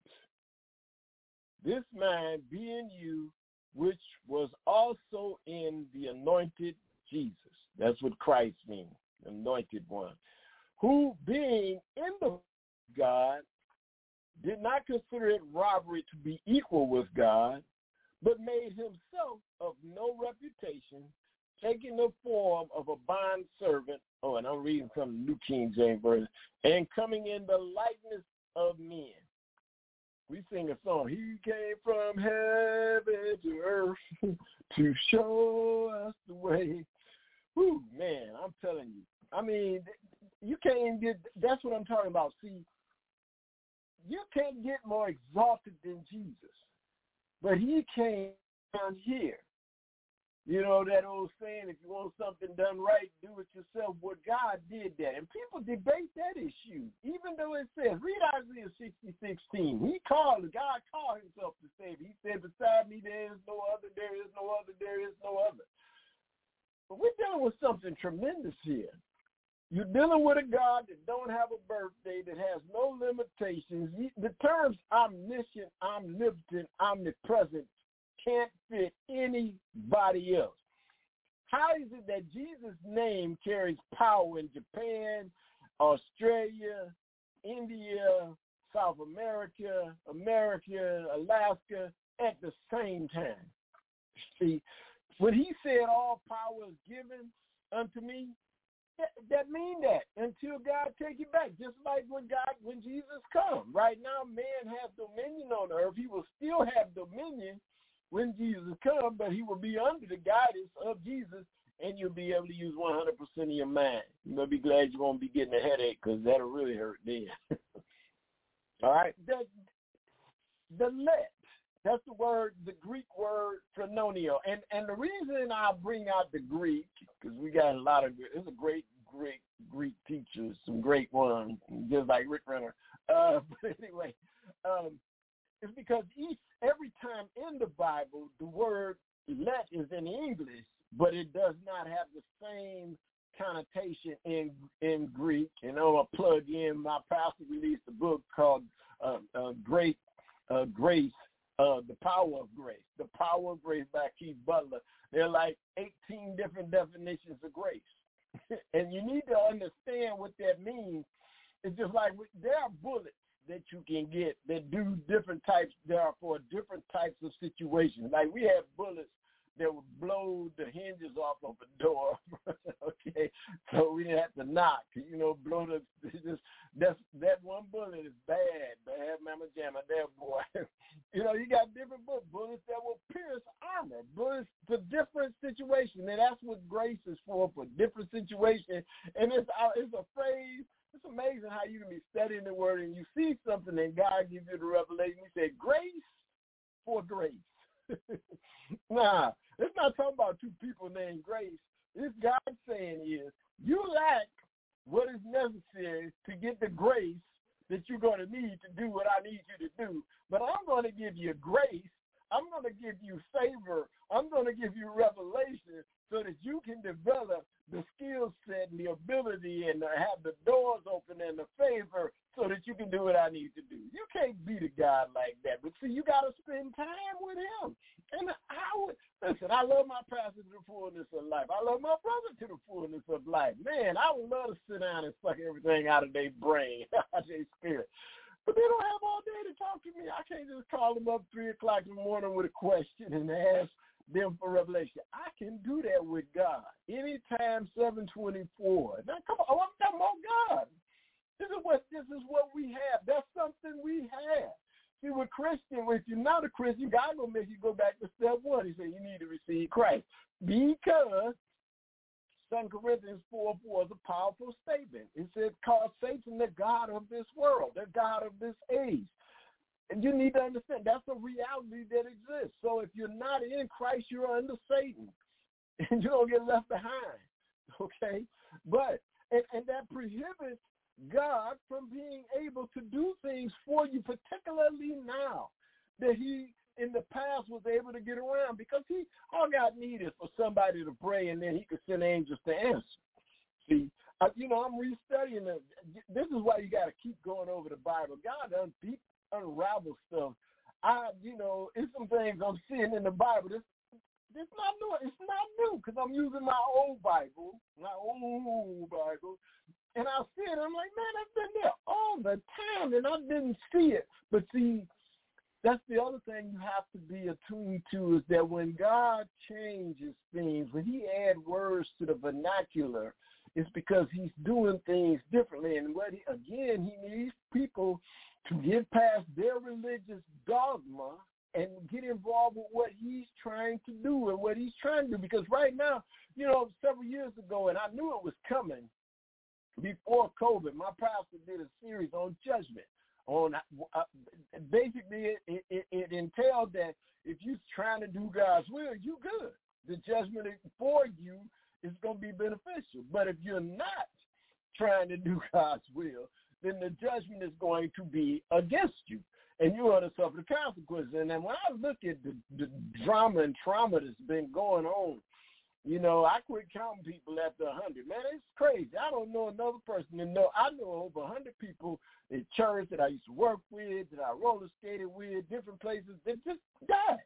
this mind be in you, which was also in the anointed Jesus. That's what Christ means, anointed one, who being in the God did not consider it robbery to be equal with God, but made himself of no reputation, taking the form of a bondservant, and I'm reading from the New King James Version, and coming in the likeness of men. We sing a song, he came from heaven to earth to show us the way. Whew, man, I'm telling you. I mean, you can't get, that's what I'm talking about. See, you can't get more exalted than Jesus. But he came down here. You know that old saying, if you want something done right, do it yourself. Well, God did that. And people debate that issue. Even though it says, read Isaiah 60:16. God called himself the Savior. He said, beside me there is no other, there is no other, there is no other. But we're dealing with something tremendous here. You're dealing with a God that don't have a birthday, that has no limitations. The terms omniscient, omnipotent, omnipresent can't fit anybody else. How is it that Jesus' name carries power in Japan, Australia, India, South America, Alaska at the same time? See, when he said all power is given unto me, that mean that until God take it back. Just like when Jesus come. Right now, man has dominion on the earth. He will still have dominion when Jesus come, but he will be under the guidance of Jesus, and you'll be able to use 100% of your mind. You're going to be glad you won't be getting a headache, because that'll really hurt then. All right? The let. That's the word, the Greek word phrononio. And the reason I bring out the Greek, because we got a lot of, it's a great Greek teachers, some great ones, just like Rick Renner. But anyway, it's because every time in the Bible, the word let is in English, but it does not have the same connotation in Greek. And I'm going to plug in, my pastor released a book called Grace, The Power of Grace. The Power of Grace by Keith Butler. There are like 18 different definitions of grace. And you need to understand what that means. It's just like there are bullets that you can get that do different types. There are for different types of situations. Like we have bullets that would blow the hinges off of a door. Okay, so we didn't have to knock. Blow that one bullet is bad. Mama jamming there, boy. You know, you got different bullets that will pierce armor, bullets for different situations, and that's what grace is for different situations. And it's a phrase. It's amazing how you can be studying the word and you see something and God gives you the revelation. He said, grace for grace. Nah, it's not talking about two people named Grace. It's God saying is, you lack what is necessary to get the grace that you're going to need to do what I need you to do. But I'm going to give you grace. I'm going to give you favor. I'm going to give you revelation so that you can develop the skill set and the ability and have the doors open and the favor so that you can do what I need to do. You can't beat a God like that. But see, you got to spend time with him. And I love my pastor to the fullness of life. I love my brother to the fullness of life. Man, I would love to sit down and suck everything out of their brain, out of their spirit. But they don't have all day to talk to me. I can't just call them up 3 o'clock in the morning with a question and ask them for revelation. I can do that with God. Anytime, 724. Now, come on, I'm talking about God. This is what we have. That's something we have. See, with Christian, if you're not a Christian, God will make you go back to step 1. He said you need to receive Christ. Because 2 Corinthians 4:4 is a powerful statement. It says, call Satan the God of this world, the God of this age. And you need to understand that's a reality that exists. So if you're not in Christ, you're under Satan. And you don't get left behind. Okay? But, and that prohibits God from being able to do things for you, particularly now that he in the past was able to get around, because all God needed for somebody to pray and then he could send angels to answer. See, I'm restudying it. This is why you got to keep going over the Bible. God unravel stuff. It's some things I'm seeing in the Bible. This not new. It's not new because I'm using my old Bible, and I see it. I'm like, man, I've been there all the time, and I didn't see it. But see, that's the other thing you have to be attuned to is that when God changes things, when he adds words to the vernacular, it's because he's doing things differently. And he needs people to get past their religious dogma and get involved with what he's trying to do and what he's trying to do. Because right now, several years ago, and I knew it was coming before COVID, my pastor did a series on judgment. Basically, it entailed that if you're trying to do God's will, you good. The judgment for you is going to be beneficial. But if you're not trying to do God's will, then the judgment is going to be against you, and you're going to suffer the consequences. And then when I look at the drama and trauma that's been going on, I quit counting people after 100. Man, it's crazy. I don't know another person I know over 100 people in church that I used to work with, that I roller skated with, different places that just died.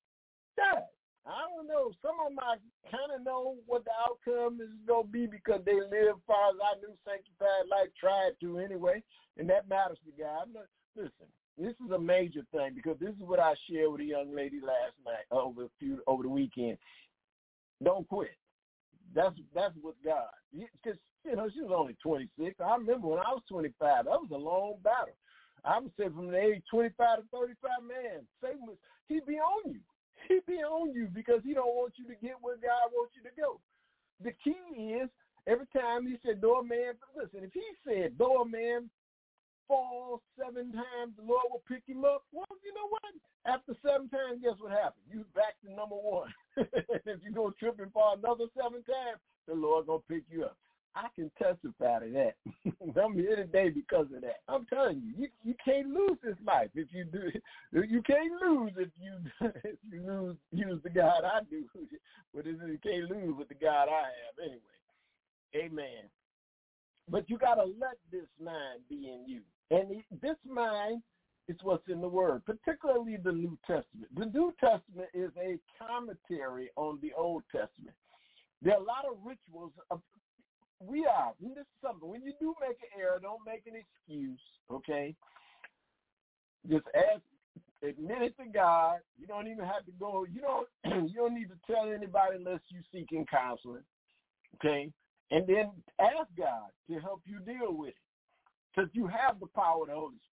I don't know. Some of them I kind of know what the outcome is going to be because they live far as I knew sanctified life, tried to anyway, and that matters to God. Listen, this is a major thing because this is what I shared with a young lady last night over the weekend. Don't quit. That's with God. Because, she was only 26. I remember when I was 25, that was a long battle. I would say from the age 25 to 35, man, Satan he'd be on you. He'd be on you because he don't want you to get where God wants you to go. The key is every time he said, though a man, listen, if he said, though a man falls 7 times, the Lord will pick him up. Well, you know what? After 7 times, guess what happened? You back to number 1. If you go tripping for another 7 times, the Lord going to pick you up. I can testify to that. I'm here today because of that. I'm telling you, you can't lose this life if you do. You can't lose if you use the God I do. But you can't lose with the God I have anyway. Amen. But you got to let this mind be in you. And this mind is what's in the Word, particularly the New Testament. The New Testament is a commentary on the Old Testament. There are a lot of rituals. This is something. When you do make an error, don't make an excuse, okay? Just admit it to God. You don't even have to go. You don't need to tell anybody unless you're seeking counseling, okay? And then ask God to help you deal with it because you have the power of the Holy Spirit.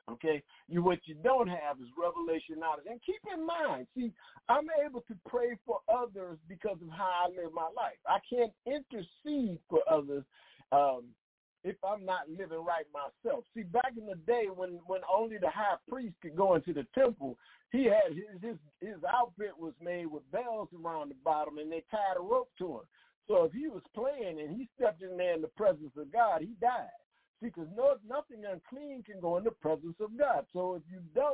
Okay, what you don't have is revelation knowledge. And keep in mind, see, I'm able to pray for others because of how I live my life. I can't intercede for others if I'm not living right myself. See, back in the day when only the high priest could go into the temple, he had his outfit was made with bells around the bottom, and they tied a rope to him. So if he was playing and he stepped in there in the presence of God, he died. See, because nothing unclean can go in the presence of God. So if you don't,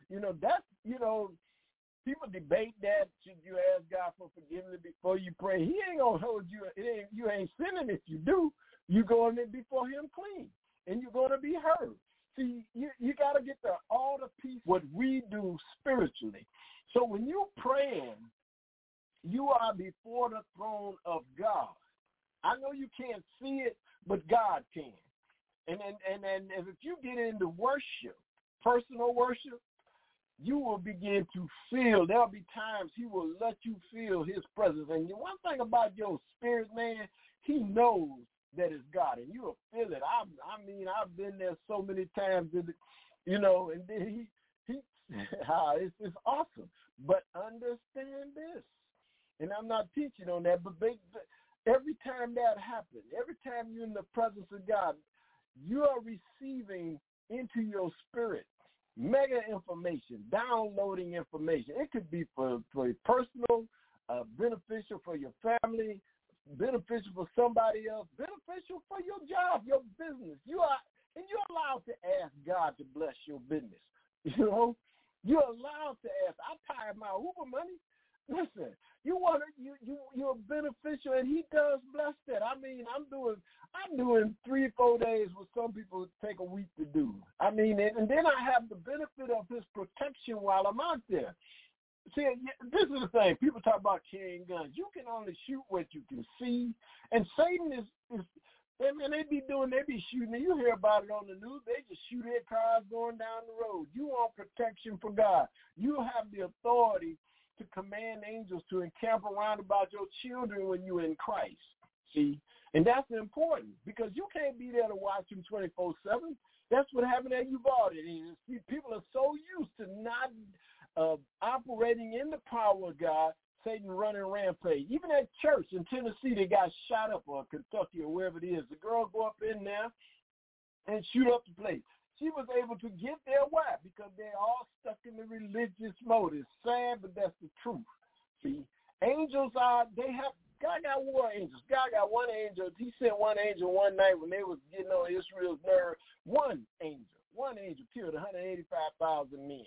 people debate that. Should you ask God for forgiveness before you pray? He ain't going to hold you. You ain't sinning if you do. You're going in before him clean, and you're going to be heard. See, you got to get all the peace, what we do spiritually. So when you're praying, you are before the throne of God. I know you can't see it, but God can. And if you get into worship, personal worship, you will begin to feel. There'll be times he will let you feel his presence. And one thing about your spirit, man, he knows that it's God, and you will feel it. I've been there so many times, and then it's awesome. But understand this, and I'm not teaching on that, but every time that happens, every time you're in the presence of God, you are receiving into your spirit mega information, downloading information. It could be for personal, beneficial for your family, beneficial for somebody else, beneficial for your job, your business. You're allowed to ask God to bless your business. You're allowed to ask. I tired my Uber money. Listen, you're beneficial, and he does bless that. I mean, I'm doing 3-4 days what some people take a week to do. I mean, and then I have the benefit of his protection while I'm out there. See, this is the thing. People talk about carrying guns. You can only shoot what you can see, and Satan is they be shooting. You hear about it on the news. They just shoot at cars going down the road. You want protection for God. You have the authority to command angels to encamp around about your children when you're in Christ. See? And that's important because you can't be there to watch them 24/7. That's what happened at Uvalde. See, people are so used to not operating in the power of God, Satan running rampage. Even at church in Tennessee, they got shot up, or Kentucky, or wherever it is. The girl go up in there and shoot up the place. She was able to get there. Why? Because they're all stuck in the religious mode. It's sad, but that's the truth. See, angels God got war angels. God got one angel. He sent one angel one night when they was getting on Israel's nerve. One angel killed 185,000 men.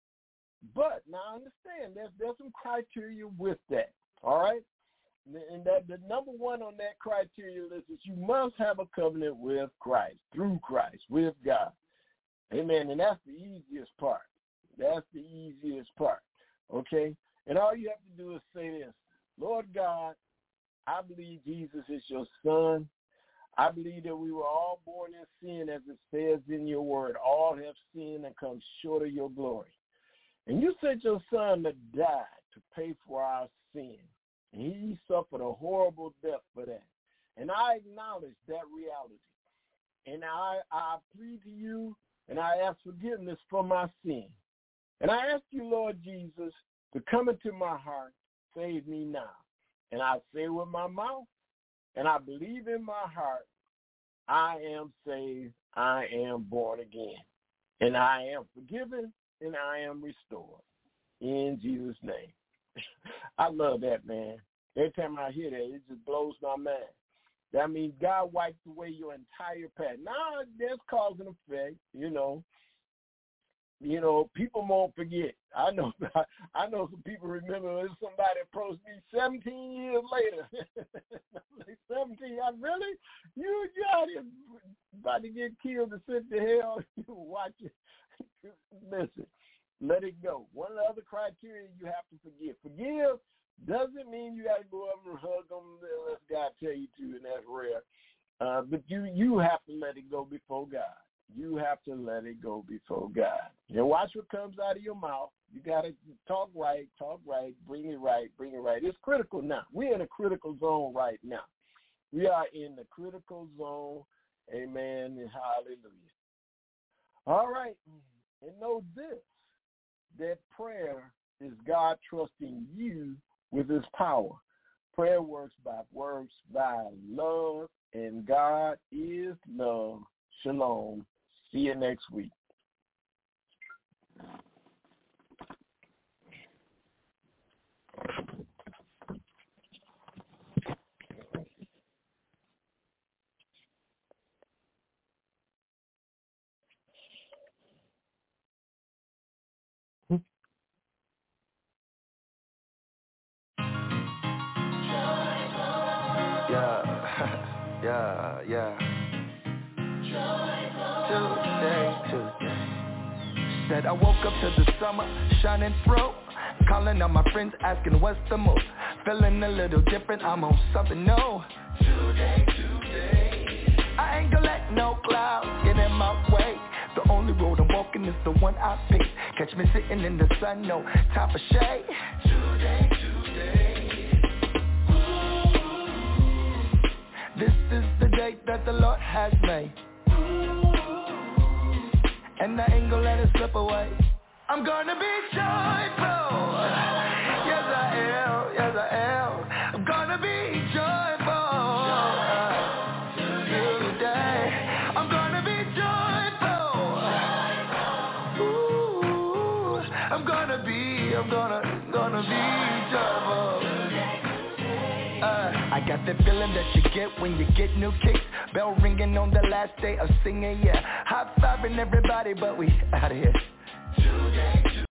But now understand, there's some criteria with that. All right? And that the number one on that criteria list is you must have a covenant with Christ, through Christ, with God. Amen. And that's the easiest part. That's the easiest part. Okay? And all you have to do is say this: Lord God, I believe Jesus is your son. I believe that we were all born in sin, as it says in your word. All have sinned and come short of your glory. And you sent your son to die to pay for our sin. And he suffered a horrible death for that. And I acknowledge that reality. And I plead to you, and I ask forgiveness for my sin. And I ask you, Lord Jesus, to come into my heart, save me now. And I say with my mouth, and I believe in my heart, I am saved, I am born again, and I am forgiven, and I am restored. In Jesus' name. I love that, man. Every time I hear that, it just blows my mind. That means God wiped away your entire past. Now, there's cause and effect, people won't forget. I know some people remember when somebody approached me 17 years later. Like 17, really? You out here about to get killed and sent to hell? You watch it. Listen, let it go. One of the other criteria, you have to forgive. Forgive doesn't mean you got to go up and hug them unless God tell you to, and that's rare. But you have to let it go before God. You have to let it go before God. Watch what comes out of your mouth. You got to talk right, bring it right. It's critical now. We're in a critical zone right now. We are in the critical zone. Amen and hallelujah. All right. And know this, that prayer is God trusting you with his power. Prayer works by love, and God is love. Shalom. See you next week. Yeah. Tuesday. Said I woke up to the summer shining through. Calling on my friends asking what's the move. Feeling a little different, I'm on something new. Today. I ain't gonna let no clouds get in my way. The only road I'm walking is the one I pick. Catch me sitting in the sun, no time for shade. Today. This is the day that the Lord has made, and I ain't gonna let it slip away. I'm gonna be joyful. Yes I am. I'm gonna be joyful today. I'm gonna be joyful. Ooh, I'm gonna be joyful. I got that feeling that you get when you get new kicks. Bell ringing on the last day of singing, yeah. High-fiving everybody, but we out of here.